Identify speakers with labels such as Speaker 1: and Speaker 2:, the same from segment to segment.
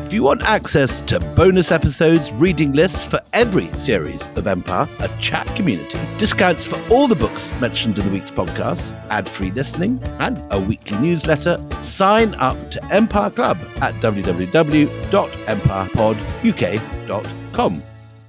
Speaker 1: If you want access to bonus episodes, reading lists for every series of Empire, a chat community, discounts for all the books mentioned in the week's podcast, ad-free listening, and a weekly newsletter, sign up to Empire Club at www.empirepoduk.com.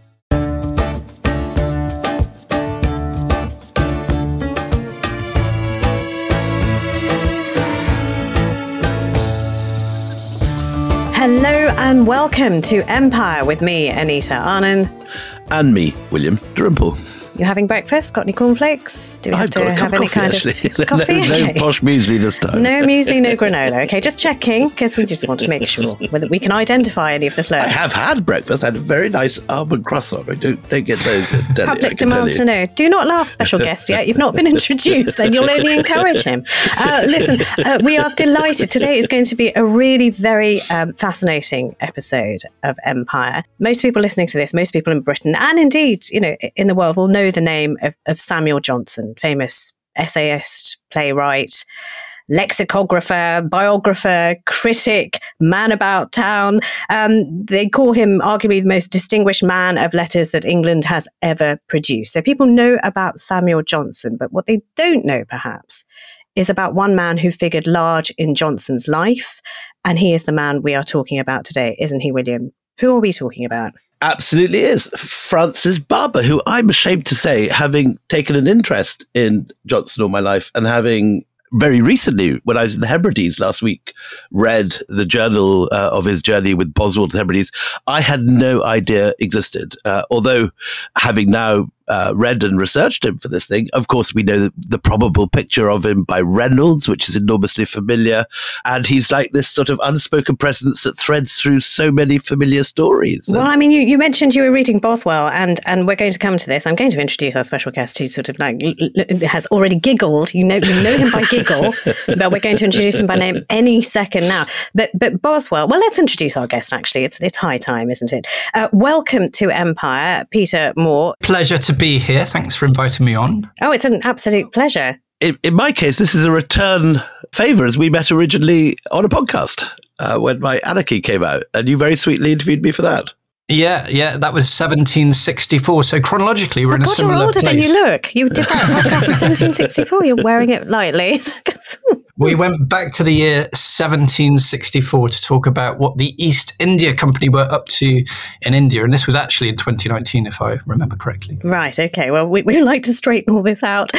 Speaker 2: Hello and welcome to Empire with me, Anita Arnon.
Speaker 1: And me, William Dalrymple.
Speaker 2: You having breakfast? Got any cornflakes? Do we have to have any kind of coffee?
Speaker 1: No posh muesli this time.
Speaker 2: No muesli, no granola. Okay, just checking because we just want to make sure whether we can identify any of the slurs.
Speaker 1: I have had breakfast. I had a very nice almond croissant. I don't get those at Delhi.
Speaker 2: Public demands to know. Do not laugh, special guest, yet. You've not been introduced and you'll only encourage him. Listen, we are delighted. Today is going to be a really very fascinating episode of Empire. Most people listening to this, most people in Britain and indeed, in the world will know the name of Samuel Johnson, famous essayist, playwright, lexicographer, biographer, critic, man about town. They call him arguably the most distinguished man of letters that England has ever produced. So people know about Samuel Johnson, but what they don't know perhaps is about one man who figured large in Johnson's life. And he is the man we are talking about today, isn't he, William? Who are we talking about?
Speaker 1: Absolutely is. Francis Barber, who I'm ashamed to say, having taken an interest in Johnson all my life and having very recently, when I was in the Hebrides last week, read the journal of his journey with Boswell to the Hebrides, I had no idea existed. Although having now read and researched him for this thing, of course, we know the probable picture of him by Reynolds, which is enormously familiar. And he's like this sort of unspoken presence that threads through so many familiar stories.
Speaker 2: Well, I mean, you mentioned you were reading Boswell, and we're going to come to this. I'm going to introduce our special guest who sort of like has already giggled. You know him by giggle, but we're going to introduce him by name any second now. But Boswell, well, let's introduce our guest, actually. It's high time, isn't it? Welcome to Empire, Peter Moore.
Speaker 3: Pleasure to be here. Thanks for inviting me on.
Speaker 2: Oh, it's an absolute pleasure.
Speaker 1: In my case, this is a return favour, as we met originally on a podcast when my Anarchy came out, and you very sweetly interviewed me for that.
Speaker 3: Yeah, that was 1764. So chronologically, we're in a similar
Speaker 2: you're older
Speaker 3: place.
Speaker 2: than you look. You did that podcast in 1764. You're wearing it lightly.
Speaker 3: We went back to the year 1764 to talk about what the East India Company were up to in India. And this was actually in 2019, if I remember correctly.
Speaker 2: Right. Okay. Well, we like to straighten all this out.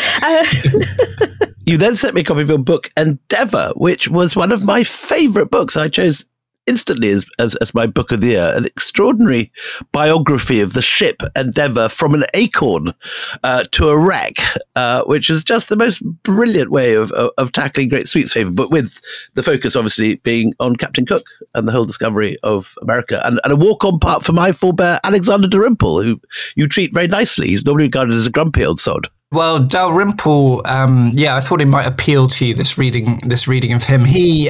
Speaker 1: You then sent me a copy of your book, Endeavour, which was one of my favourite books. I chose instantly as my book of the year, an extraordinary biography of the ship Endeavour from an acorn to a wreck, which is just the most brilliant way of tackling great sweets favour, but with the focus obviously being on Captain Cook and the whole discovery of America, and a walk-on part for my forebear Alexander Dalrymple, who you treat very nicely. He's normally regarded as a grumpy old sod.
Speaker 3: Well, Dalrymple, I thought it might appeal to you, this reading of him.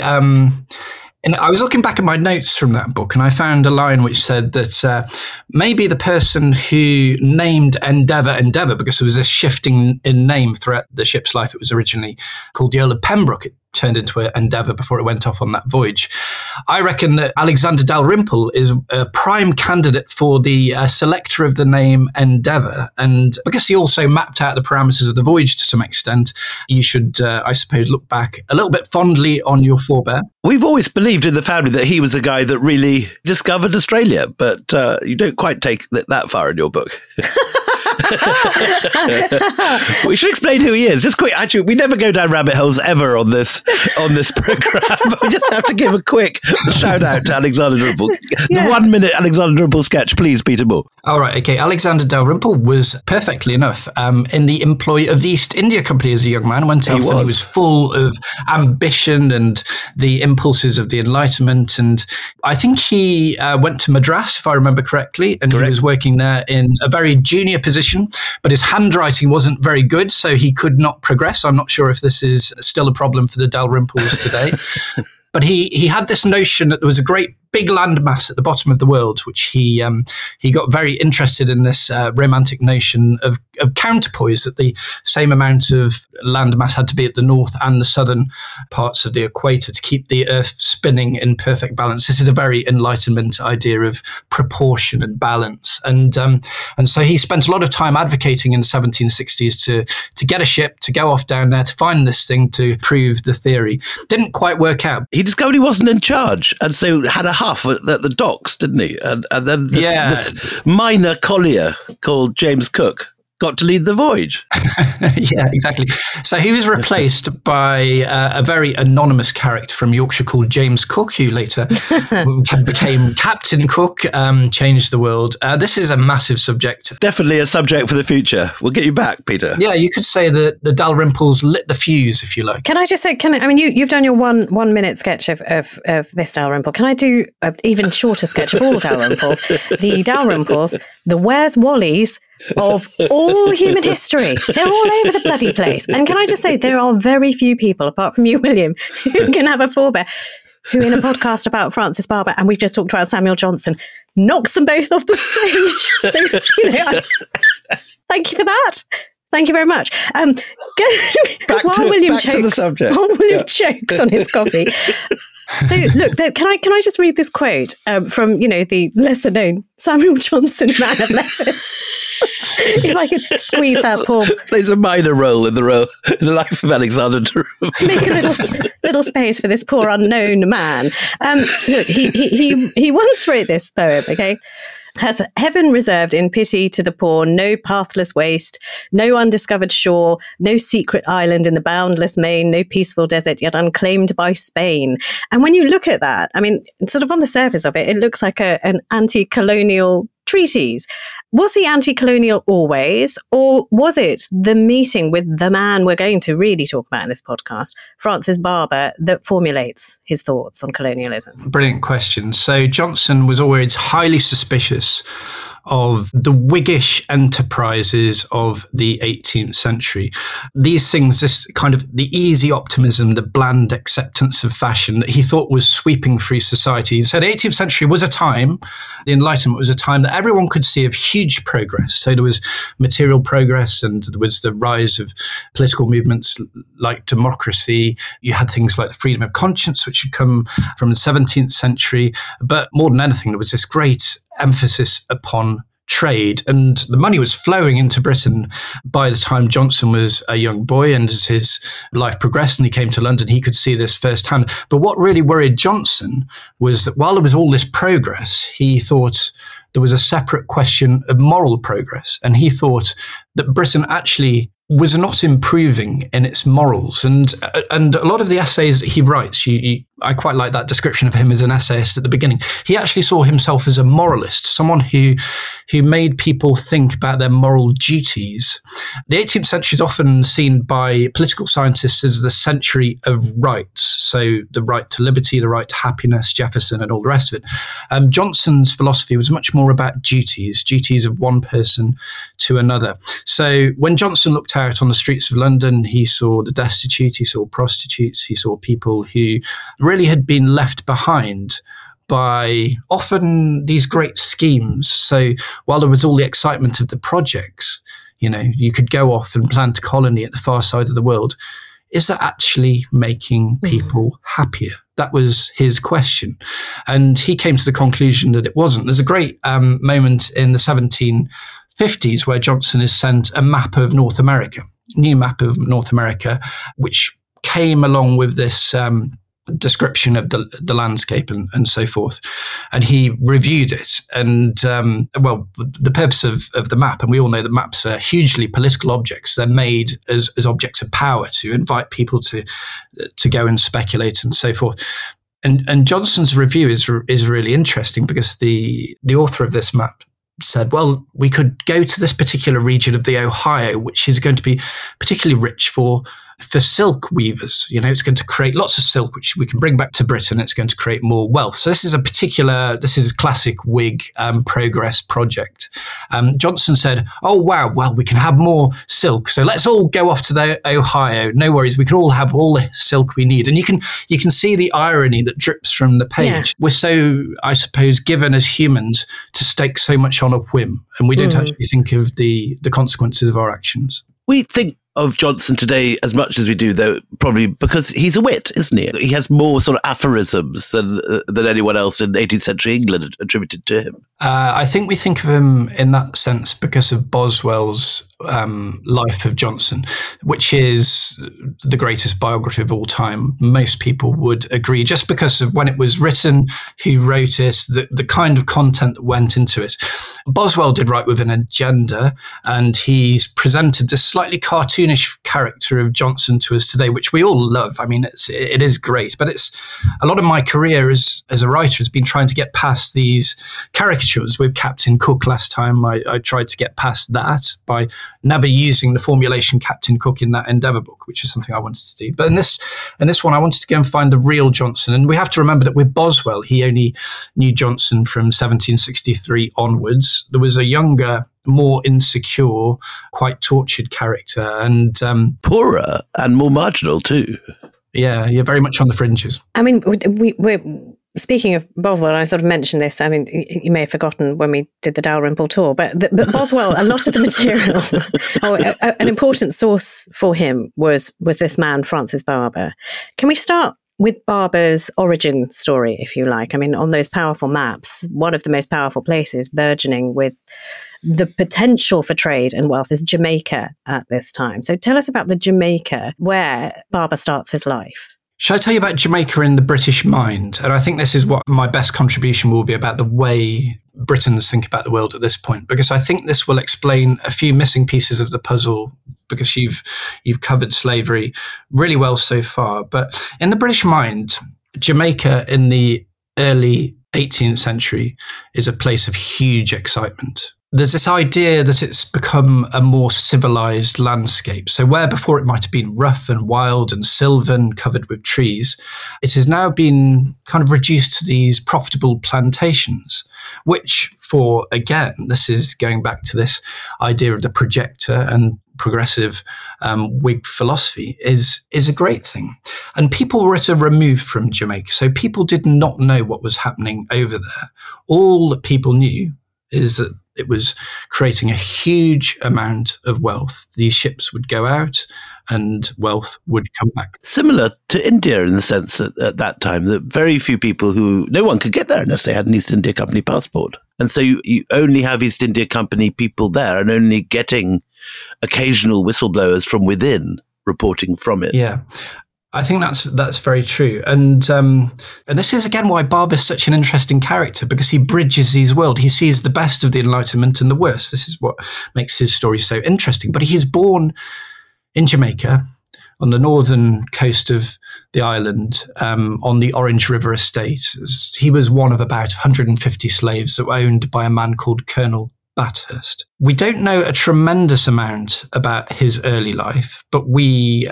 Speaker 3: And I was looking back at my notes from that book, and I found a line which said that maybe the person who named Endeavour, because there was a shifting in name throughout the ship's life. It was originally called the Earl of Pembroke. It turned into Endeavour before it went off on that voyage. I reckon that Alexander Dalrymple is a prime candidate for the selector of the name Endeavour. And because he also mapped out the parameters of the voyage to some extent, you should, I suppose, look back a little bit fondly on your forebear.
Speaker 1: We've always believed in the family that he was the guy that really discovered Australia, but you don't quite take that far in your book. We should explain who he is. Just quick. Actually, we never go down rabbit holes ever on this program. But we just have to give a quick shout out to Alexander Dalrymple. The 1 minute Alexander Dalrymple sketch, please, Peter Moore.
Speaker 3: All right. Okay. Alexander Dalrymple was perfectly enough in the employ of the East India Company as a young man. Went off and he was full of ambition and the impulses of the Enlightenment. And I think he went to Madras, if I remember correctly, and he was working there in a very junior position. But his handwriting wasn't very good, so he could not progress. I'm not sure if this is still a problem for the Dalrymples today. But he had this notion that there was a great big landmass at the bottom of the world, which he got very interested in this romantic notion of counterpoise, that the same amount of landmass had to be at the north and the southern parts of the equator to keep the Earth spinning in perfect balance. This is a very Enlightenment idea of proportion and balance, and so he spent a lot of time advocating in the 1760s to get a ship to go off down there to find this thing to prove the theory. Didn't quite work out.
Speaker 1: He discovered he wasn't in charge, and so had a huff at the docks, didn't he? And then this minor collier called James Cook got to lead the voyage.
Speaker 3: Yeah, exactly. So he was replaced by a very anonymous character from Yorkshire called James Cook, who later became Captain Cook, changed the world. This is a massive subject.
Speaker 1: Definitely a subject for the future. We'll get you back, Peter.
Speaker 3: Yeah, you could say that the Dalrymples lit the fuse, if you like.
Speaker 2: Can I just say, you've done your one minute sketch of this Dalrymple. Can I do an even shorter sketch of all Dalrymples? The Dalrymples, the Where's Wallies of all human history. They're all over the bloody place. And can I just say, there are very few people, apart from you, William, who can have a forebear who, in a podcast about Francis Barber, and we've just talked about Samuel Johnson, knocks them both off the stage. So, thank you for that. Thank you very much. While William chokes on his coffee. So, look, can I just read this quote from, the lesser known Samuel Johnson, man of letters? If I could squeeze that poor...
Speaker 1: Plays a minor role in the life of Alexander Jerome.
Speaker 2: Make a little space for this poor unknown man. Look, he once wrote this poem, okay? Has heaven reserved in pity to the poor no pathless waste, no undiscovered shore, no secret island in the boundless main, no peaceful desert yet unclaimed by Spain? And when you look at that, sort of on the surface of it, it looks like an anti-colonial treatise. Was he anti-colonial always, or was it the meeting with the man we're going to really talk about in this podcast, Francis Barber, that formulates his thoughts on colonialism?
Speaker 3: Brilliant question. So Johnson was always highly suspicious of the Whiggish enterprises of the 18th century. These things, this kind of the easy optimism, the bland acceptance of fashion that he thought was sweeping through society. He said the 18th century was a time, the Enlightenment was a time that everyone could see of huge progress. So there was material progress, and there was the rise of political movements like democracy. You had things like the freedom of conscience, which had come from the 17th century. But more than anything, there was this great emphasis upon trade, and the money was flowing into Britain by the time Johnson was a young boy, and as his life progressed and he came to London, he could see this firsthand. But what really worried Johnson was that while there was all this progress, he thought there was a separate question of moral progress, and he thought that Britain actually was not improving in its morals. And a lot of the essays that he writes, I quite like that description of him as an essayist at the beginning. He actually saw himself as a moralist, someone who made people think about their moral duties. The 18th century is often seen by political scientists as the century of rights. So the right to liberty, the right to happiness, Jefferson and all the rest of it. Johnson's philosophy was much more about duties of one person to another. So when Johnson looked out on the streets of London, he saw the destitute, he saw prostitutes, he saw people who really had been left behind by often these great schemes. So while there was all the excitement of the projects, you could go off and plant a colony at the far side of the world. Is that actually making people happier? That was his question. And he came to the conclusion that it wasn't. There's a great moment in the 1750s where Johnson is sent a map of North America, new map of North America, which came along with this description of the landscape and so forth. And he reviewed it. And, the purpose of the map, and we all know that maps are hugely political objects. They're made as objects of power to invite people to go and speculate and so forth. And Johnson's review is really interesting because the author of this map said, well, we could go to this particular region of the Ohio, which is going to be particularly rich for for silk weavers. It's going to create lots of silk, which we can bring back to Britain. It's going to create more wealth. So this is a classic Whig progress project. Johnson said, oh, wow, well, we can have more silk. So let's all go off to Ohio. No worries. We can all have all the silk we need. And you can see the irony that drips from the page. Yeah. We're so, I suppose, given as humans to stake so much on a whim, and we don't actually think of the consequences of our actions.
Speaker 1: We think of Johnson today as much as we do, though, probably because he's a wit, isn't he? He has more sort of aphorisms than anyone else in 18th century England attributed to him.
Speaker 3: I think we think of him in that sense because of Boswell's Life of Johnson, which is the greatest biography of all time. Most people would agree, just because of when it was written, who wrote it, the kind of content that went into it. Boswell did write with an agenda, and he's presented this slightly cartoonish character of Johnson to us today, which we all love. I mean, it is great, but it's a lot of my career as a writer has been trying to get past these caricatures. With Captain Cook last time, I tried to get past that by never using the formulation Captain Cook in that Endeavour book, which is something I wanted to do. But in this one, I wanted to go and find the real Johnson. And we have to remember that with Boswell, he only knew Johnson from 1763 onwards. There was a younger, more insecure, quite tortured character, and
Speaker 1: poorer and more marginal too.
Speaker 3: Yeah, you're very much on the fringes.
Speaker 2: I mean, we're speaking of Boswell, I sort of mentioned this. I mean, you may have forgotten when we did the Dalrymple tour, but Boswell, a lot of the material, an important source for him was this man, Francis Barber. Can we start with Barber's origin story, if you like? I mean, on those powerful maps, one of the most powerful places burgeoning with the potential for trade and wealth is Jamaica at this time. So tell us about the Jamaica where Barber starts his life.
Speaker 3: Shall I tell you about Jamaica in the British mind? And I think this is what my best contribution will be about the way Britons think about the world at this point, because I think this will explain a few missing pieces of the puzzle, because you've covered slavery really well so far. But in the British mind, Jamaica in the early 18th century is a place of huge excitement. There's this idea that it's become a more civilized landscape. So where before it might have been rough and wild and sylvan, covered with trees, it has now been kind of reduced to these profitable plantations, which again, this is going back to this idea of the projector and progressive Whig philosophy is a great thing. And people were at a remove from Jamaica. So people did not know what was happening over there. All that people knew is that it was creating a huge amount of wealth. These ships would go out and wealth would come back.
Speaker 1: Similar to India in the sense that at that time, that very few people no one could get there unless they had an East India Company passport. And so you only have East India Company people there and only getting occasional whistleblowers from within reporting from it.
Speaker 3: Yeah. I think that's very true. And this is, again, why Barber's such an interesting character, because he bridges these worlds. He sees the best of the Enlightenment and the worst. This is what makes his story so interesting. But he is born in Jamaica, on the northern coast of the island, on the Orange River estate. He was one of about 150 slaves that were owned by a man called Colonel Bathurst. We don't know a tremendous amount about his early life, but we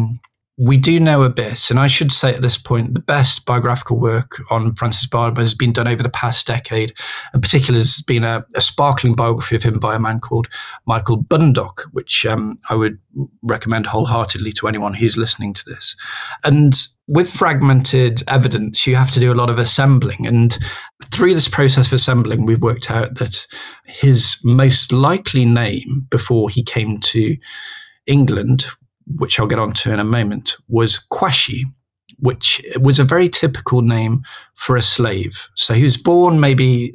Speaker 3: do know a bit, and I should say at this point, the best biographical work on Francis Barber has been done over the past decade. In particular, there's been a sparkling biography of him by a man called Michael Bundock, which I would recommend wholeheartedly to anyone who's listening to this. And with fragmented evidence, you have to do a lot of assembling. And through this process of assembling, we've worked out that his most likely name before he came to England, which I'll get onto in a moment, was Quashie, which was a very typical name for a slave. So he was born maybe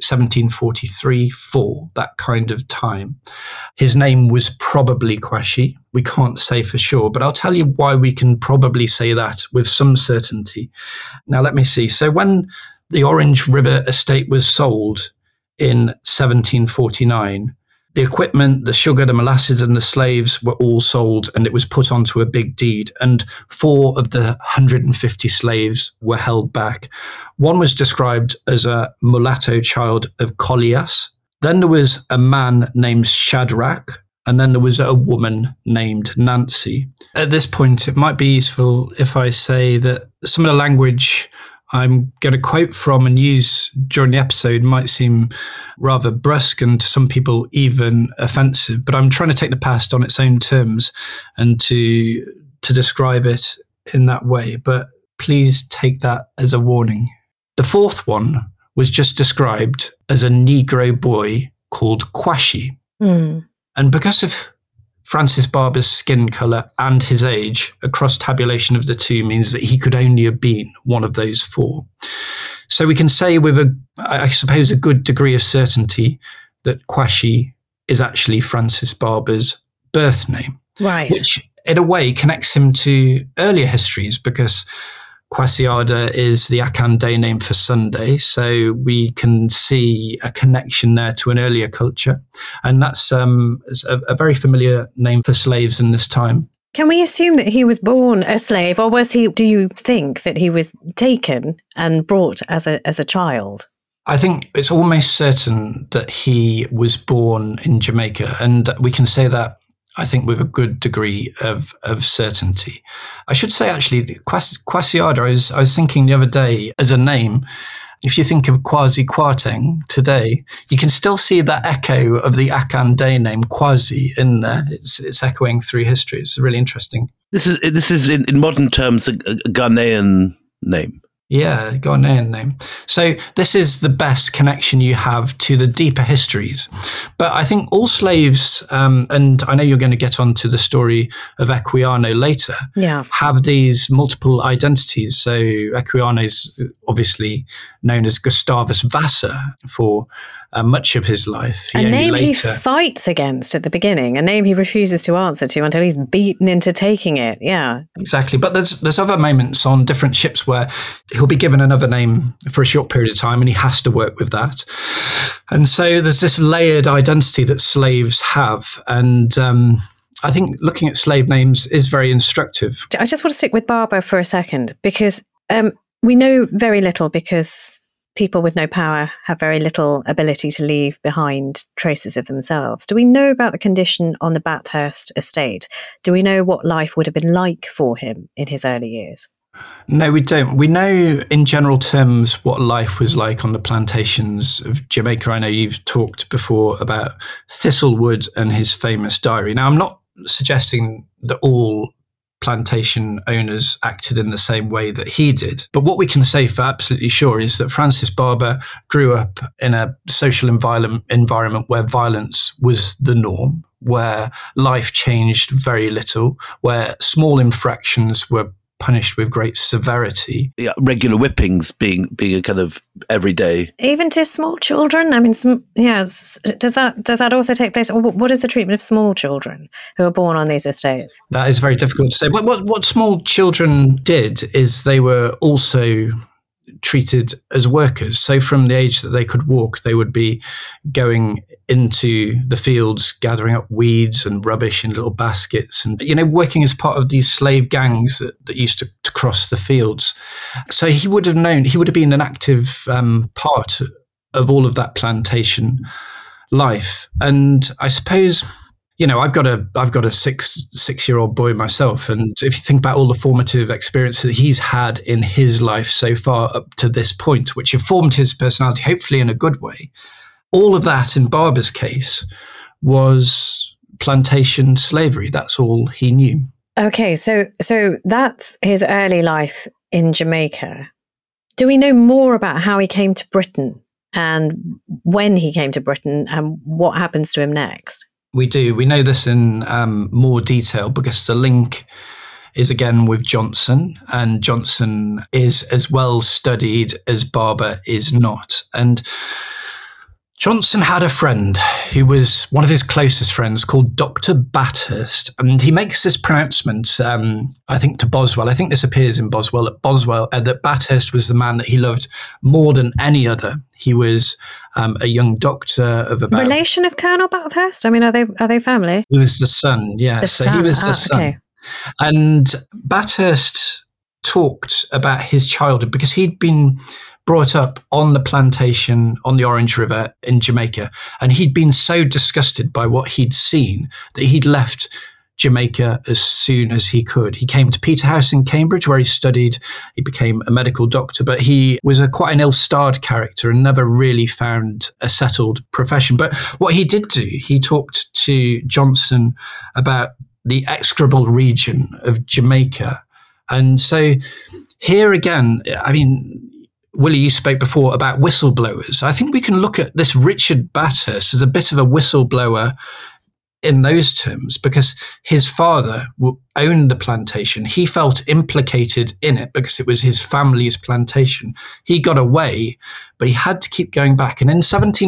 Speaker 3: 1743-4, that kind of time. His name was probably Quashie. We can't say for sure, but I'll tell you why we can probably say that with some certainty. Now, let me see. So when the Orange River estate was sold in 1749, the equipment, the sugar, the molasses, and the slaves were all sold, and it was put onto a big deed. And 4 of the 150 slaves were held back. One was described as a mulatto child of Collias. Then there was a man named Shadrach, And then there was a woman named Nancy. At this point, it might be useful if I say that some of the language I'm going to quote from and use during the episode might seem rather brusque and to some people even offensive, but I'm trying to take the past on its own terms and to describe it in that way. But please take that as a warning. The fourth one was just described as a Negro boy called Quashy. And because of Francis Barber's skin colour and his age, a cross-tabulation of the two means that he could only have been one of those four. So we can say with I suppose, a good degree of certainty that Quashy is actually Francis Barber's birth name.
Speaker 2: Right.
Speaker 3: Which, in a way, connects him to earlier histories because Kwasiada is the Akan day name for Sunday, so we can see a connection there to an earlier culture. And that's a very familiar name for slaves in this time.
Speaker 2: Can we assume that he was born a slave, or do you think that he was taken and brought as a child?
Speaker 3: I think it's almost certain that he was born in Jamaica, and we can say that, I think, with a good degree of certainty. I should say, actually, Kwasiada, I was thinking the other day, as a name, if you think of Kwasi Kwarteng today, you can still see that echo of the Akan day name Kwasi in there. It's echoing through history. It's really interesting.
Speaker 1: This is in modern terms a Ghanaian name.
Speaker 3: Yeah, Ghanaian name. So this is the best connection you have to the deeper histories. But I think all slaves, and I know you're going to get onto the story of Equiano later, have these multiple identities. So Equiano is obviously known as Gustavus Vassa for much of his life.
Speaker 2: A name he fights against at the beginning, a name he refuses to answer to until he's beaten into taking it. Yeah,
Speaker 3: exactly. But there's other moments on different ships where he'll be given another name for a short period of time and he has to work with that. And so there's this layered identity that slaves have. And I think looking at slave names is very instructive.
Speaker 2: I just want to stick with Barber for a second because we know very little because people with no power have very little ability to leave behind traces of themselves. Do we know about the condition on the Bathurst estate? Do we know what life would have been like for him in his early years?
Speaker 3: No, we don't. We know in general terms what life was like on the plantations of Jamaica. I know you've talked before about Thistlewood and his famous diary. Now, I'm not suggesting that all plantation owners acted in the same way that he did. But what we can say for absolutely sure is that Francis Barber grew up in a social environment where violence was the norm, where life changed very little, where small infractions were punished with great severity.
Speaker 1: Yeah, regular whippings being a kind of everyday.
Speaker 2: Even to small children? I mean, does that also take place? Or what is the treatment of small children who are born on these estates?
Speaker 3: That is very difficult to say. What small children did is they were also treated as workers. So from the age that they could walk, they would be going into the fields, gathering up weeds and rubbish in little baskets and, working as part of these slave gangs that used to cross the fields. So he would have been an active part of all of that plantation life. And I suppose, I've got a six-year-old boy myself, and if you think about all the formative experiences that he's had in his life so far up to this point, which have formed his personality, hopefully in a good way, all of that in Barber's case was plantation slavery. That's all he knew.
Speaker 2: Okay, so that's his early life in Jamaica. Do we know more about how he came to Britain and when he came to Britain and what happens to him next?
Speaker 3: We do. We know this in more detail because the link is again with Johnson, and Johnson is as well studied as Barber is not. And Johnson had a friend who was one of his closest friends called Dr. Bathurst. And he makes this pronouncement, I think, to Boswell. I think this appears in Boswell, that Bathurst was the man that he loved more than any other. He was a young doctor of about...
Speaker 2: Relation of Colonel Bathurst? I mean, are they family?
Speaker 3: He was the son, yeah. He was the son. Okay. And Bathurst talked about his childhood because he'd been brought up on the plantation on the Orange River in Jamaica. And he'd been so disgusted by what he'd seen that he'd left Jamaica as soon as he could. He came to Peterhouse in Cambridge, where he studied. He became a medical doctor, but he was quite an ill-starred character and never really found a settled profession. But what he did do, he talked to Johnson about the execrable region of Jamaica. And so here again, I mean, Willie, you spoke before about whistleblowers. I think we can look at this Richard Bathurst as a bit of a whistleblower in those terms, because his father owned the plantation. He felt implicated in it because it was his family's plantation. He got away, but he had to keep going back. And in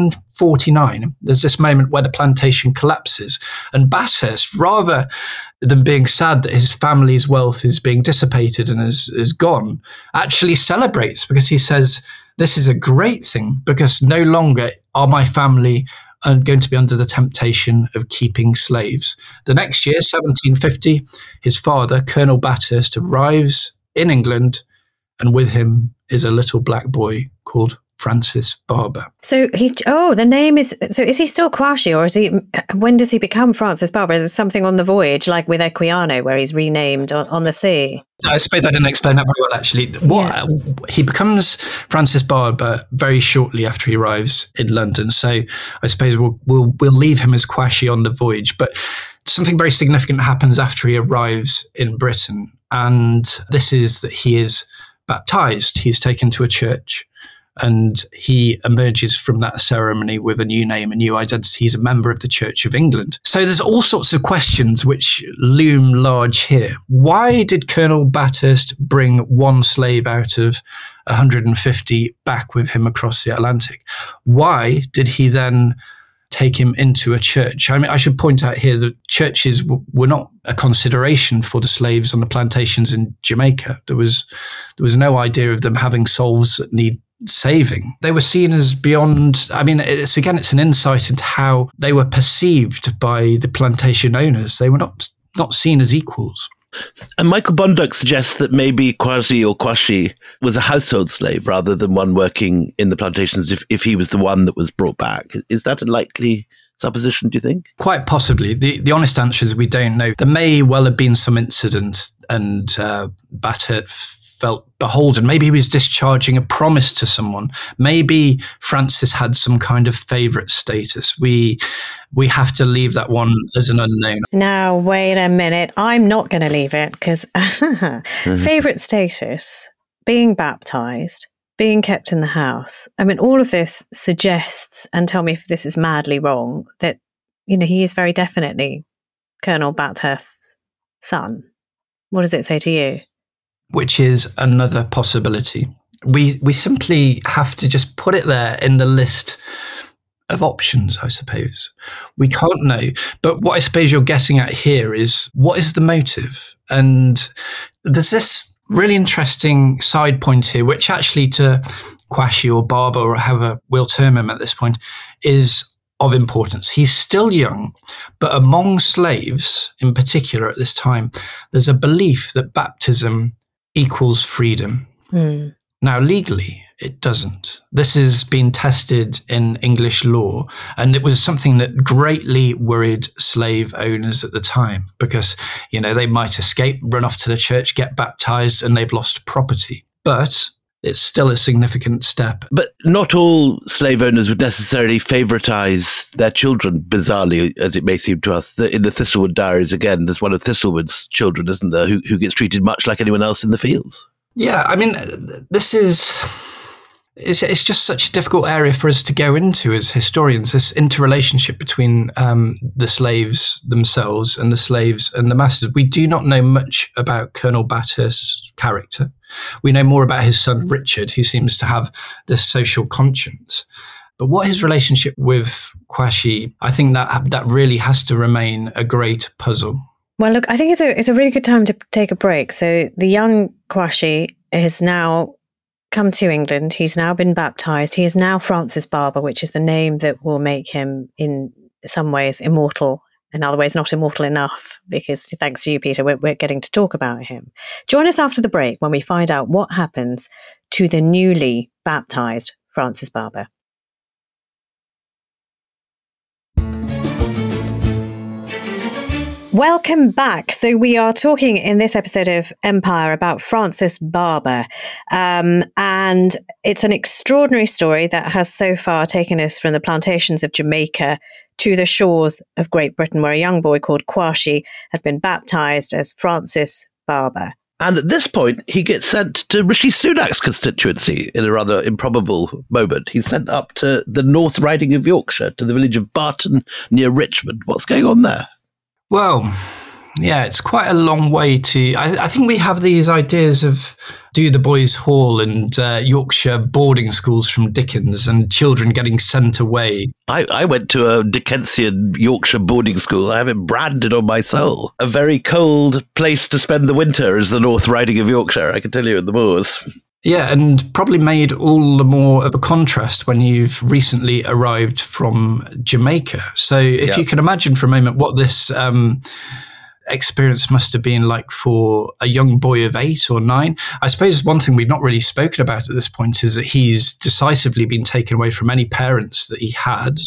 Speaker 3: 1749, there's this moment where the plantation collapses. And Bathurst, rather than being sad that his family's wealth is being dissipated and is gone, actually celebrates, because he says, this is a great thing, because no longer are my family going to be under the temptation of keeping slaves. The next year, 1750, his father, Colonel Bathurst, arrives in England, and with him is a little black boy called Francis Barber.
Speaker 2: So the name is, so is he still Quashy, or when does he become Francis Barber? Is it something on the voyage, like with Equiano, where he's renamed on the sea?
Speaker 3: I suppose I didn't explain that very well, actually. He becomes Francis Barber very shortly after he arrives in London. So I suppose we'll leave him as Quashy on the voyage. But something very significant happens after he arrives in Britain. And this is that he is baptized. He's taken to a church, and he emerges from that ceremony with a new name, a new identity. He's a member of the Church of England. So there's all sorts of questions which loom large here. Why did Colonel Bathurst bring one slave out of 150 back with him across the Atlantic? Why did he then take him into a church? I mean, I should point out here that churches were not a consideration for the slaves on the plantations in Jamaica. There was no idea of them having souls that need saving. They were seen as beyond. I mean, it's an insight into how they were perceived by the plantation owners. They were not seen as equals.
Speaker 1: And Michael Bonduck suggests that maybe Quasi or Quashy was a household slave rather than one working in the plantations if he was the one that was brought back. Is that a likely supposition, do you think?
Speaker 3: Quite possibly. The honest answer is we don't know. There may well have been some incident, and Bathurst felt beholden. Maybe he was discharging a promise to someone. Maybe Francis had some kind of favourite status. We have to leave that one as an unknown.
Speaker 2: Now, wait a minute. I'm not going to leave it, because favourite status, being baptised, being kept in the house. I mean, all of this suggests, and tell me if this is madly wrong, that, he is very definitely Colonel Bathurst's son. What does it say to you?
Speaker 3: Which is another possibility. We simply have to just put it there in the list of options, I suppose. We can't know. But what I suppose you're guessing at here is, what is the motive? And there's this really interesting side point here, which actually to Quashy or Barber, or however we'll term him at this point, is of importance. He's still young, but among slaves in particular at this time, there's a belief that baptism equals freedom. Now, legally, it doesn't. This has been tested in English law, and it was something that greatly worried slave owners at the time, because, they might escape, run off to the church, get baptized, and they've lost property. But it's still a significant step.
Speaker 1: But not all slave owners would necessarily favoritize their children, bizarrely, as it may seem to us. In the Thistlewood Diaries, again, there's one of Thistlewood's children, isn't there, who gets treated much like anyone else in the fields.
Speaker 3: Yeah, I mean, it's just such a difficult area for us to go into as historians, this interrelationship between the slaves themselves and the slaves and the masters. We do not know much about Colonel Bathurst's character. We know more about his son Richard, who seems to have this social conscience. But what his relationship with Quashy, I think that really has to remain a great puzzle.
Speaker 2: Well, look, I think it's a really good time to take a break. So the young Quashy has now come to England. He's now been baptized. He is now Francis Barber, which is the name that will make him in some ways immortal in other ways, not immortal enough, because thanks to you, Peter, we're getting to talk about him. Join us after the break when we find out what happens to the newly baptised Francis Barber. Welcome back. So we are talking in this episode of Empire about Francis Barber. And it's an extraordinary story that has so far taken us from the plantations of Jamaica to the shores of Great Britain, where a young boy called Kwashi has been baptised as Francis Barber.
Speaker 1: And at this point, he gets sent to Rishi Sunak's constituency in a rather improbable moment. He's sent up to the North Riding of Yorkshire, to the village of Barton near Richmond. What's going on there?
Speaker 3: Well, yeah, it's quite a long way to... I think we have these ideas of Do the Boys Hall and Yorkshire boarding schools from Dickens and children getting sent away.
Speaker 1: I went to a Dickensian Yorkshire boarding school. I have it branded on my soul. A very cold place to spend the winter is the North Riding of Yorkshire, I can tell you, in the moors.
Speaker 3: Yeah, and probably made all the more of a contrast when you've recently arrived from Jamaica. So if you can imagine for a moment what this experience must have been like for a young boy of 8 or 9. I suppose one thing we've not really spoken about at this point is that he's decisively been taken away from any parents that he had,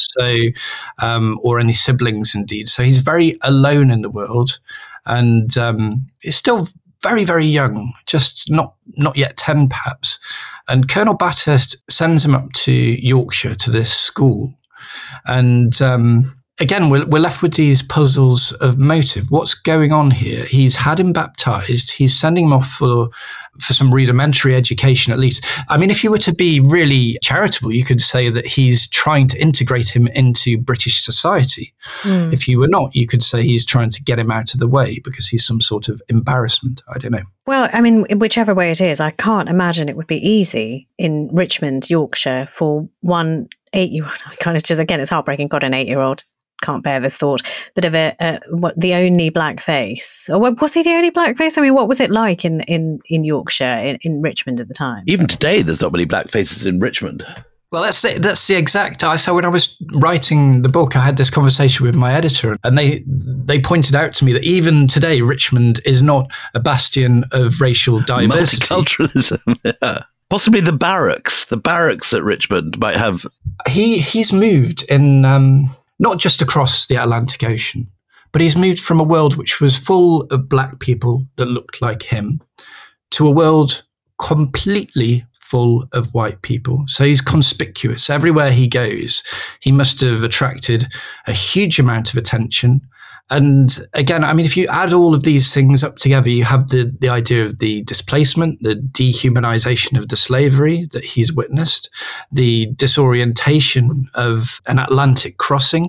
Speaker 3: or any siblings indeed. So he's very alone in the world, and is still very, very young, just not yet 10 perhaps. And Colonel Bathurst sends him up to Yorkshire to this school. And again, we're left with these puzzles of motive. What's going on here? He's had him baptised. He's sending him off for some rudimentary education, at least. I mean, if you were to be really charitable, you could say that he's trying to integrate him into British society. If you were not, you could say he's trying to get him out of the way because he's some sort of embarrassment. I don't know.
Speaker 2: Well, I mean, whichever way it is, I can't imagine it would be easy in Richmond, Yorkshire, for one 8-year-old. I kind of just, again, it's heartbreaking. God, an 8-year-old. Can't bear this thought, but of the only black face. Or was he the only black face? I mean, what was it like in Yorkshire, in Richmond at the time?
Speaker 1: Even today, there's not many black faces in Richmond.
Speaker 3: Well, that's the exact. So when I was writing the book, I had this conversation with my editor, and they pointed out to me that even today, Richmond is not a bastion of racial diversity.
Speaker 1: Multiculturalism, yeah. Possibly the barracks at Richmond might have.
Speaker 3: He's moved in. Not just across the Atlantic Ocean, but he's moved from a world which was full of black people that looked like him to a world completely full of white people. So he's conspicuous. Everywhere he goes, he must have attracted a huge amount of attention. And again, I mean, if you add all of these things up together, you have the idea of the displacement, the dehumanization of the slavery that he's witnessed, the disorientation of an Atlantic crossing.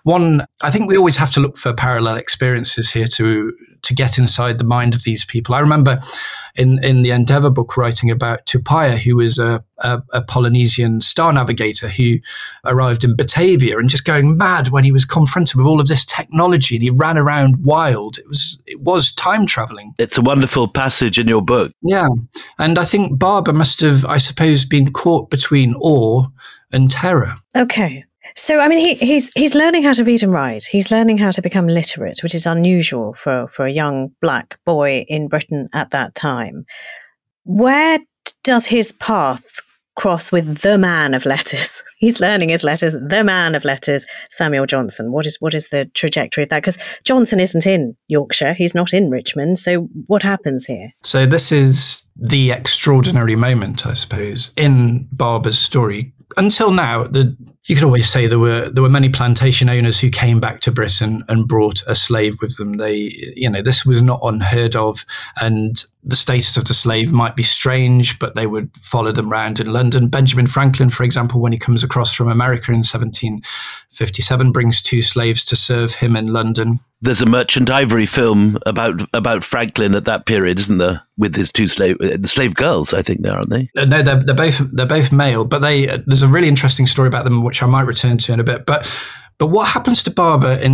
Speaker 3: I think we always have to look for parallel experiences here to get inside the mind of these people. I remember in the Endeavour book writing about Tupaia, who was a Polynesian star navigator who arrived in Batavia and just going mad when he was confronted with all of this technology, and he ran around wild. It was time traveling.
Speaker 1: It's a wonderful passage in your book.
Speaker 3: Yeah. And I think Barber must have, I suppose, been caught between awe and terror.
Speaker 2: Okay. So, I mean, he's learning how to read and write. He's learning how to become literate, which is unusual for a young black boy in Britain at that time. Where does his path cross with the man of letters? He's learning his letters, the man of letters, Samuel Johnson. What is the trajectory of that? Because Johnson isn't in Yorkshire. He's not in Richmond. So what happens here?
Speaker 3: So this is the extraordinary moment, I suppose, in Barber's story. Until now, you could always say there were many plantation owners who came back to Britain and brought a slave with them. This was not unheard of, and the status of the slave might be strange, but they would follow them around in London. Benjamin Franklin, for example, when he comes across from America in 1757, brings 2 slaves to serve him in London.
Speaker 1: There's a Merchant Ivory film about Franklin at that period, isn't there? With his 2 slave girls, I think, aren't they?
Speaker 3: No, they're both male, but there's a really interesting story about them, which I might return to in a bit. But what happens to Barber in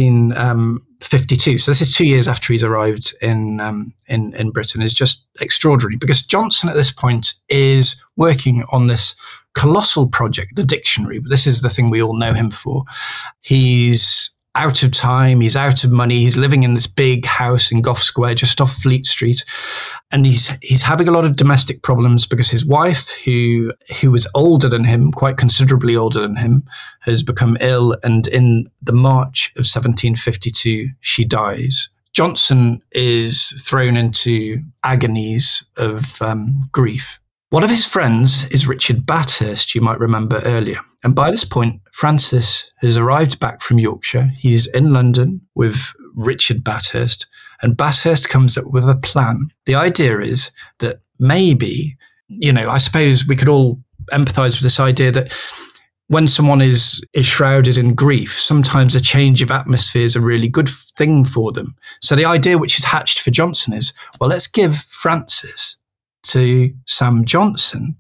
Speaker 3: 1752? So this is 2 years after he's arrived in Britain, is just extraordinary, because Johnson at this point is working on this colossal project, the dictionary. But this is the thing we all know him for. He's out of time, he's out of money, he's living in this big house in Gough Square, just off Fleet Street. And he's having a lot of domestic problems because his wife, who was older than him, quite considerably older than him, has become ill. And in the March of 1752, she dies. Johnson is thrown into agonies of grief. One of his friends is Richard Bathurst, you might remember earlier. And by this point, Francis has arrived back from Yorkshire. He's in London with Richard Bathurst, and Bathurst comes up with a plan. The idea is that maybe, I suppose we could all empathize with this idea that when someone is shrouded in grief, sometimes a change of atmosphere is a really good thing for them. So the idea which is hatched for Johnson is, well, let's give Francis to Sam Johnson,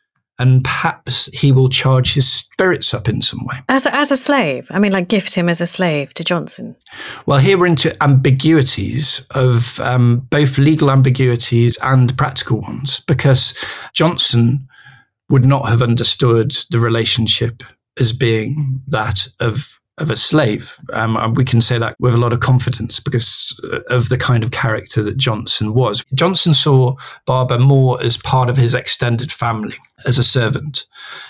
Speaker 3: and perhaps he will charge his spirits up in some way.
Speaker 2: As a slave? I mean, like gift him as a slave to Johnson?
Speaker 3: Well, here we're into ambiguities of both legal ambiguities and practical ones, because Johnson would not have understood the relationship as being that of a slave. We can say that with a lot of confidence because of the kind of character that Johnson was. Johnson saw Barber more as part of his extended family, as a servant,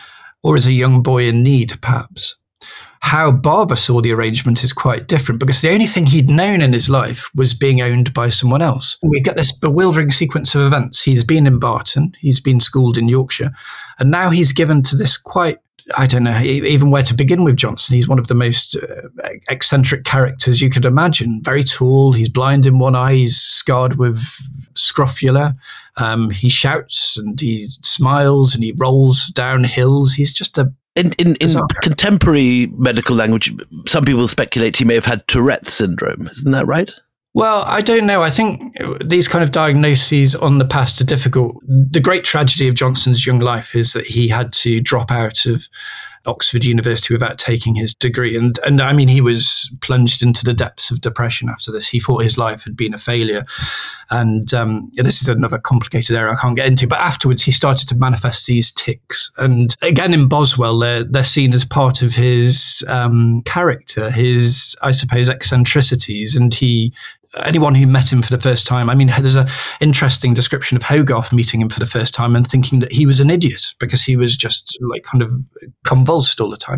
Speaker 3: or as a young boy in need, perhaps. How Barber saw the arrangement is quite different because the only thing he'd known in his life was being owned by someone else. We get this bewildering sequence of events. He's been in Barton, he's been schooled in Yorkshire, and now he's given to this quite, I don't know even where to begin with Johnson. He's one of the most eccentric characters you could imagine. Very tall, he's blind in one eye, he's scarred with scrofula. He shouts and he smiles and he rolls down hills. He's just a...
Speaker 1: In contemporary medical language, some people speculate he may have had Tourette's syndrome. Isn't that right?
Speaker 3: Well, I don't know. I think these kind of diagnoses on the past are difficult. The great tragedy of Johnson's young life is that he had to drop out of Oxford University without taking his degree. And I mean, he was plunged into the depths of depression after this. He thought his life had been a failure. And this is another complicated area I can't get into. But afterwards, he started to manifest these tics. And again, in Boswell, they're seen as part of his character, his, I suppose, eccentricities. And anyone who met him for the first time, I mean, there's an interesting description of Hogarth meeting him for the first time and thinking that he was an idiot because he was just like kind of convulsed all the time.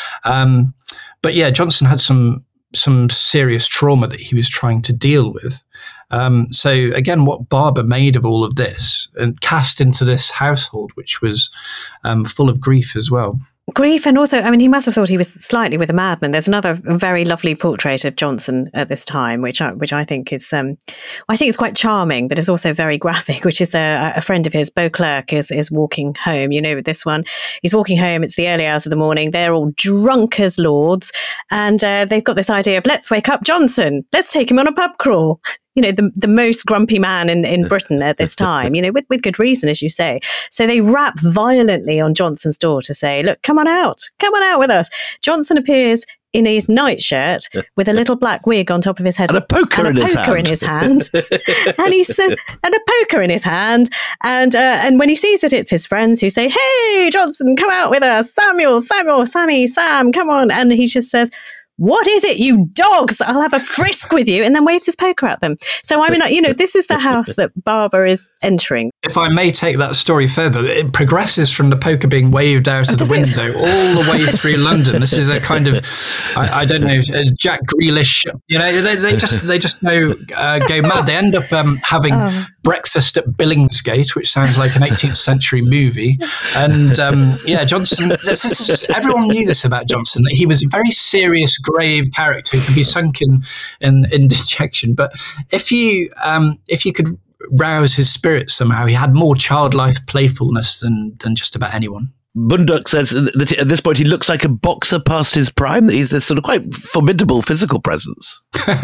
Speaker 3: But yeah, Johnson had some serious trauma that he was trying to deal with. So again, what Barber made of all of this and cast into this household, which was full of grief as well.
Speaker 2: Grief, and also, I mean, he must have thought he was slightly with a madman. There's another very lovely portrait of Johnson at this time, which I think is, I think it's quite charming, but it's also very graphic. Which is a friend of his, Beauclerk, is walking home. You know, with this one, he's walking home. It's the early hours of the morning. They're all drunk as lords, and they've got this idea of let's wake up Johnson. Let's take him on a pub crawl. You know, the most grumpy man in Britain at this time, you know, with good reason, as you say. So they rap violently on Johnson's door to say, look, come on out with us. Johnson appears in his nightshirt with a little black wig on top of his head.
Speaker 1: And a poker in his hand.
Speaker 2: And he's and a poker in his hand. And when he sees it, it's his friends who say, hey, Johnson, come out with us. Samuel, Sammy, Sam, come on. And he just says, what is it, you dogs? I'll have a frisk with you, and then waves his poker at them. So, I mean, you know, this is the house that Barber is entering.
Speaker 3: If I may take that story further, it progresses from the poker being waved out of the window all the way through London. This is a kind of, I don't know, Jack Grealish. You know, they just go mad. They end up having breakfast at Billingsgate, which sounds like an 18th century movie. And Johnson, everyone knew this about Johnson, that he was a very serious, grave character who could be sunk in dejection. But if you could rouse his spirit somehow, he had more childlike playfulness than just about anyone.
Speaker 1: Bunduck says that at this point he looks like a boxer past his prime, that he's this sort of quite formidable physical presence.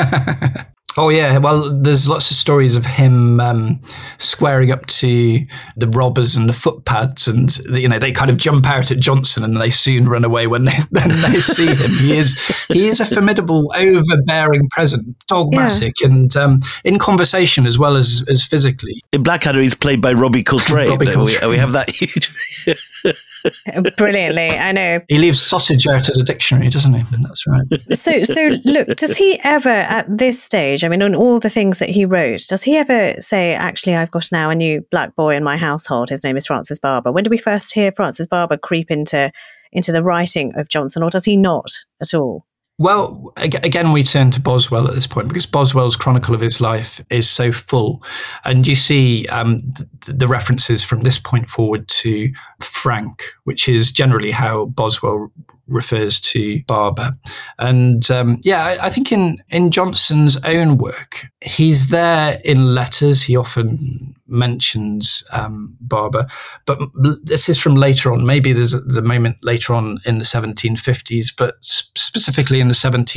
Speaker 3: Oh, yeah. Well, there's lots of stories of him squaring up to the robbers and the footpads, and, you know, they kind of jump out at Johnson and they soon run away when they see him. He is a formidable, overbearing presence, dogmatic, and in conversation as well as physically.
Speaker 1: In Blackadder, he's played by Robbie Coltrane. We have that huge...
Speaker 2: Brilliantly, I know.
Speaker 3: He leaves sausage out of the dictionary, doesn't he? That's right.
Speaker 2: So look, does he ever at this stage, I mean, on all the things that he wrote, does he ever say, actually, I've got now a new black boy in my household, his name is Francis Barber? When do we first hear Francis Barber creep into the writing of Johnson, or does he not at all?
Speaker 3: Well, again, we turn to Boswell at this point, because Boswell's chronicle of his life is so full. And you see the references from this point forward to Frank, which is generally how Boswell refers to Barber. And I think in Johnson's own work, he's there in letters. He often mentions Barber, but this is from later on. Maybe there's the moment later on in the 1750s, but specifically in the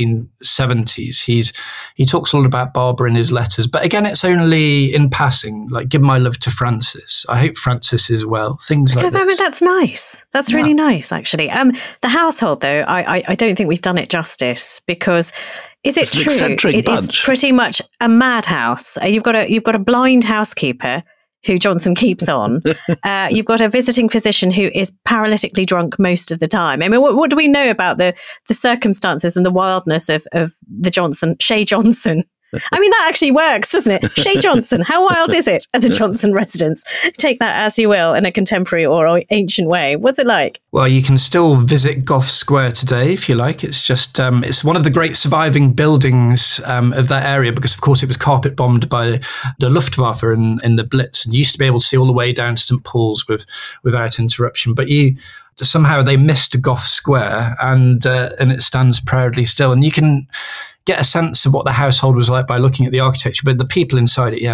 Speaker 3: 1770s, he talks a lot about Barber in his letters. But again, it's only in passing, like, give my love to Francis. I hope Francis is well. Things like this.
Speaker 2: I mean, that's nice. That's really nice, actually. The household, though, I don't think we've done it justice, because is it true? It is pretty much a madhouse. You've got a blind housekeeper who Johnson keeps on. You've got a visiting physician who is paralytically drunk most of the time. I mean, what do we know about the circumstances and the wildness of the Shea Johnson? I mean, that actually works, doesn't it? Shea Johnson, how wild is it at the Johnson residence? Take that as you will in a contemporary or ancient way. What's it like?
Speaker 3: Well, you can still visit Gough Square today if you like. It's just, it's one of the great surviving buildings of that area, because, of course, it was carpet bombed by the Luftwaffe in the Blitz, and you used to be able to see all the way down to St. Paul's without interruption. But somehow they missed Gough Square, and it stands proudly still. And you can get a sense of what the household was like by looking at the architecture, but the people inside it,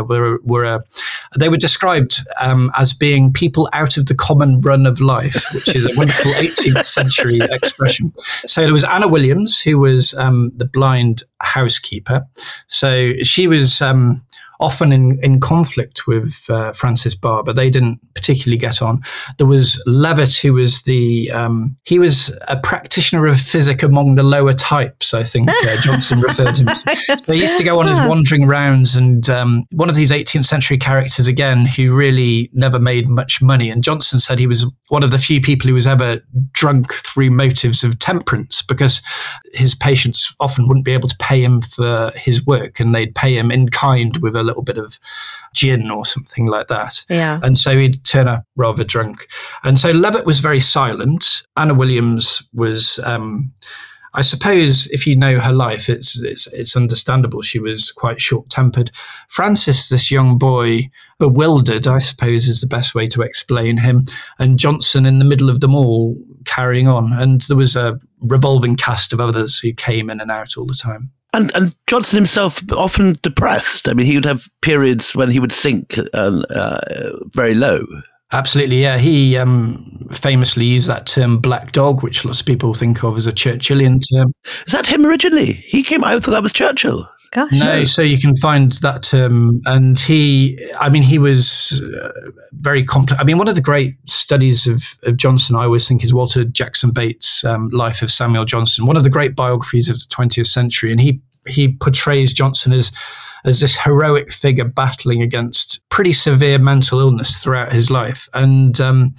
Speaker 3: they were described as being people out of the common run of life, which is a wonderful 18th century expression. So there was Anna Williams, who was the blind housekeeper. So she was often in conflict with Francis Barber. They didn't particularly get on. There was Levitt, who was he was a practitioner of physic among the lower types, I think Johnson referred him to. So he used to go on his wandering rounds, and one of these 18th century characters, again, who really never made much money. And Johnson said he was one of the few people who was ever drunk through motives of temperance, because his patients often wouldn't be able to pay him for his work, and they'd pay him in kind with a little bit of gin or something like that.
Speaker 2: Yeah. And
Speaker 3: so he'd turn up rather drunk. And so Levitt was very silent. Anna Williams was, I suppose, if you know her life, it's understandable. She was quite short-tempered. Francis, this young boy, bewildered, I suppose, is the best way to explain him. And Johnson in the middle of them all, carrying on. And there was a revolving cast of others who came in and out all the time.
Speaker 1: And Johnson himself often depressed. I mean, he would have periods when he would sink very low.
Speaker 3: Absolutely, yeah. He famously used that term "black dog," which lots of people think of as a Churchillian term.
Speaker 1: Is that him originally? I thought that was Churchill.
Speaker 2: Gosh.
Speaker 3: No, so you can find that term, and he was very complex. I mean, one of the great studies of Johnson, I always think, is Walter Jackson Bates' Life of Samuel Johnson, one of the great biographies of the 20th century, and he portrays Johnson as this heroic figure battling against pretty severe mental illness throughout his life. And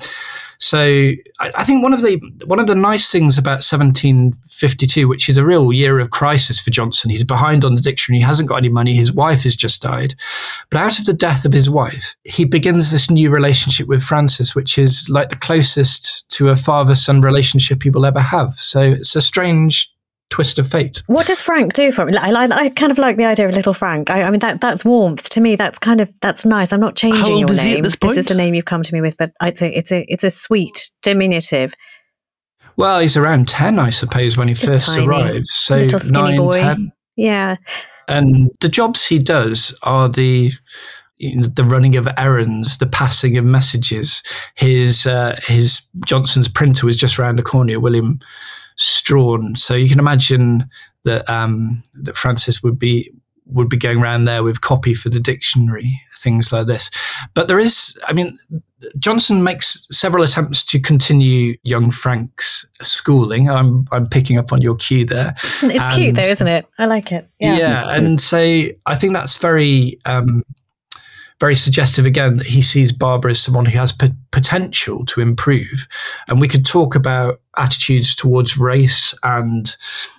Speaker 3: so I think one of the nice things about 1752, which is a real year of crisis for Johnson, he's behind on the dictionary, he hasn't got any money, his wife has just died. But out of the death of his wife, he begins this new relationship with Francis, which is like the closest to a father-son relationship he will ever have. So it's a strange twist of fate.
Speaker 2: What does Frank do for him? I kind of like the idea of little Frank. I mean, that's warmth to me. That's nice. I'm not changing your name. This is the name you've come to me with, but it's a sweet diminutive.
Speaker 3: Well, he's around 10, I suppose, when he first arrives. So
Speaker 2: little skinny
Speaker 3: 9,
Speaker 2: boy.
Speaker 3: 10.
Speaker 2: Yeah.
Speaker 3: And the jobs he does are the running of errands, the passing of messages. His Johnson's printer was just around the corner, William Strawn. So you can imagine that that Francis would be going around there with copy for the dictionary, things like this. But Johnson makes several attempts to continue young Frank's schooling. I'm picking up on your cue there.
Speaker 2: It's cute though, isn't it? I like it.
Speaker 3: Yeah. And so I think that's very very suggestive again that he sees Barbara as someone who has potential to improve. And we could talk about attitudes towards race and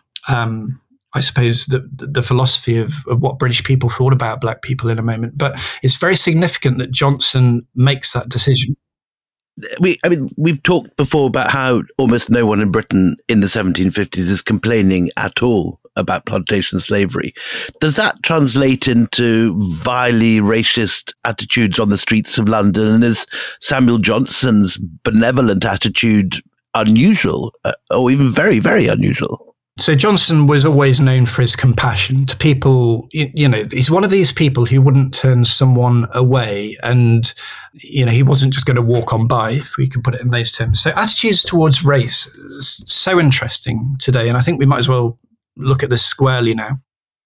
Speaker 3: I suppose the philosophy of what British people thought about black people in a moment. But it's very significant that Johnson makes that decision.
Speaker 1: We've talked before about how almost no one in Britain in the 1750s is complaining at all about plantation slavery. Does that translate into vilely racist attitudes on the streets of London? And is Samuel Johnson's benevolent attitude unusual, or even very, very unusual?
Speaker 3: So Johnson was always known for his compassion to people. He's one of these people who wouldn't turn someone away, and he wasn't just going to walk on by, if we could put it in those terms. So attitudes towards race is so interesting today, and I think we might as well look at this squarely now.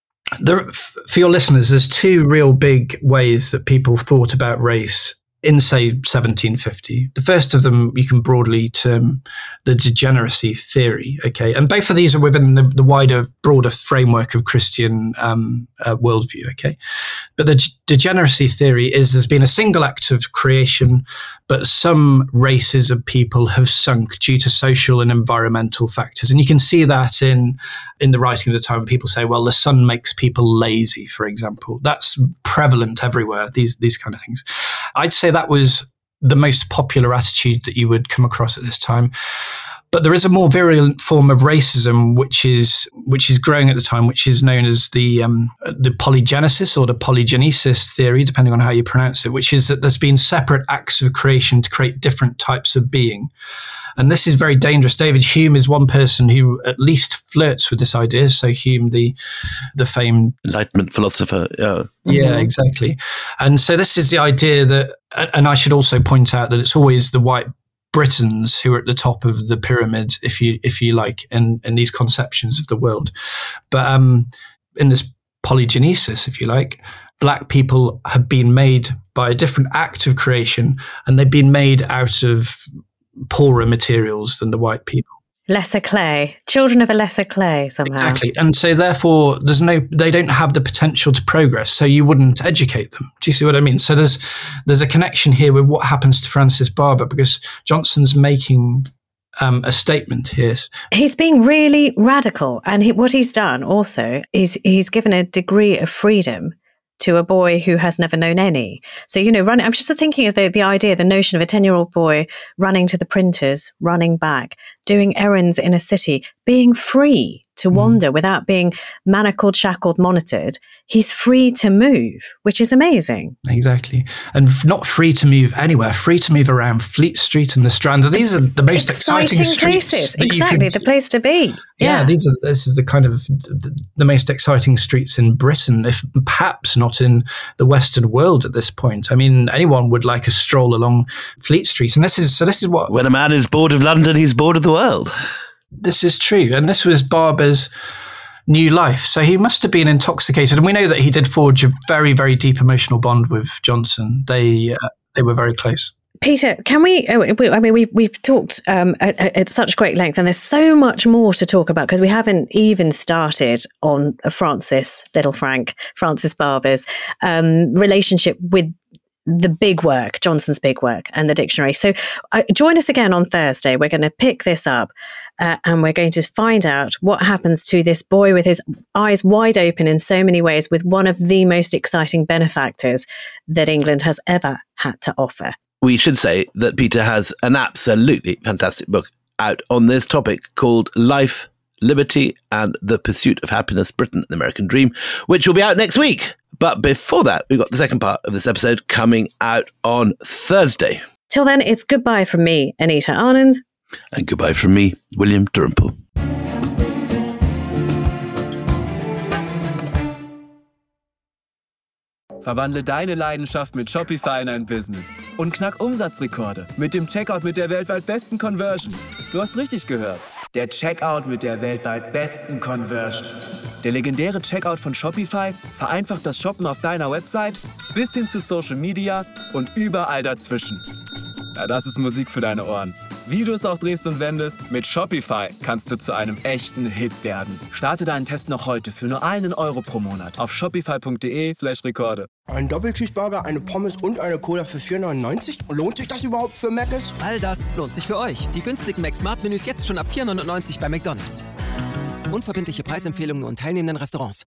Speaker 3: For your listeners, there's two real big ways that people thought about race in, say, 1750. The first of them you can broadly term the degeneracy theory, okay? And both of these are within the wider, broader framework of Christian worldview, okay? But the degeneracy theory is there's been a single act of creation, but some races of people have sunk due to social and environmental factors. And you can see that in the writing of the time. People say, well, the sun makes people lazy, for example. That's prevalent everywhere, these kind of things. I'd say that was the most popular attitude that you would come across at this time. But there is a more virulent form of racism, which is growing at the time, which is known as the polygenesis or the polygenesis theory, depending on how you pronounce it, which is that there's been separate acts of creation to create different types of being. And this is very dangerous. David Hume is one person who at least flirts with this idea. So Hume, the famed
Speaker 1: Enlightenment philosopher. Yeah.
Speaker 3: Yeah, exactly. And so this is the idea that, and I should also point out that it's always the white Britons who are at the top of the pyramid, if you like, in these conceptions of the world. But in this polygenesis, if you like, black people have been made by a different act of creation, and they've been made out of poorer materials than the white people.
Speaker 2: Lesser clay, children of a lesser clay somehow.
Speaker 3: Exactly. And so therefore they don't have the potential to progress, so you wouldn't educate them. Do you see what I mean? So there's a connection here with what happens to Francis Barber, because Johnson's making a statement here.
Speaker 2: He's being really radical, and what he's done also is he's given a degree of freedom to a boy who has never known any. So, I'm just thinking of the idea, the notion of a 10-year-old boy running to the printers, running back, doing errands in a city, being free to wander without being manacled, shackled, monitored. He's free to move, which is amazing.
Speaker 3: Exactly. And not free to move anywhere, free to move around Fleet Street and the Strand. These are the most exciting
Speaker 2: places. Exactly, the place to be.
Speaker 3: Yeah, this is the kind of the most exciting streets in Britain, if perhaps not in the Western world at this point. I mean, anyone would like a stroll along Fleet Street. And this is what...
Speaker 1: When a man is bored of London, he's bored of the world.
Speaker 3: This is true. And this was Barber's new life. So he must have been intoxicated. And we know that he did forge a very, very deep emotional bond with Johnson. They were very close.
Speaker 2: Peter, can we? We've talked at such great length, and there's so much more to talk about because we haven't even started on Francis Barber's relationship with the big work, Johnson's big work, and the dictionary. So join us again on Thursday. We're going to pick this up and we're going to find out what happens to this boy with his eyes wide open in so many ways, with one of the most exciting benefactors that England has ever had to offer.
Speaker 1: We should say that Peter has an absolutely fantastic book out on this topic called Life, Liberty and the Pursuit of Happiness, Britain, the American Dream, which will be out next week. But before that, we've got the second part of this episode coming out on Thursday.
Speaker 2: Till then, it's goodbye from me, Anita Anand.
Speaker 1: And goodbye from me, William Dalrymple.
Speaker 4: Verwandle deine Leidenschaft mit Shopify in ein Business und knack Umsatzrekorde mit dem Checkout mit der weltweit besten Conversion. Du hast richtig gehört. Der Checkout mit der weltweit besten Conversion. Der legendäre Checkout von Shopify vereinfacht das Shoppen auf deiner Website bis hin zu Social Media und überall dazwischen. Ja, das ist Musik für deine Ohren. Wie du es auch drehst und wendest, mit Shopify kannst du zu einem echten Hit werden. Starte deinen Test noch heute für nur €1 pro Monat auf shopify.de/Rekorde.
Speaker 5: Ein Doppelcheeseburger, eine Pommes und eine Cola für 4,99? Lohnt sich das überhaupt für Mc's?
Speaker 6: All das lohnt sich für euch. Die günstigen Mac-Smart-Menüs jetzt schon ab 4,99 bei McDonald's. Unverbindliche Preisempfehlungen und teilnehmenden Restaurants.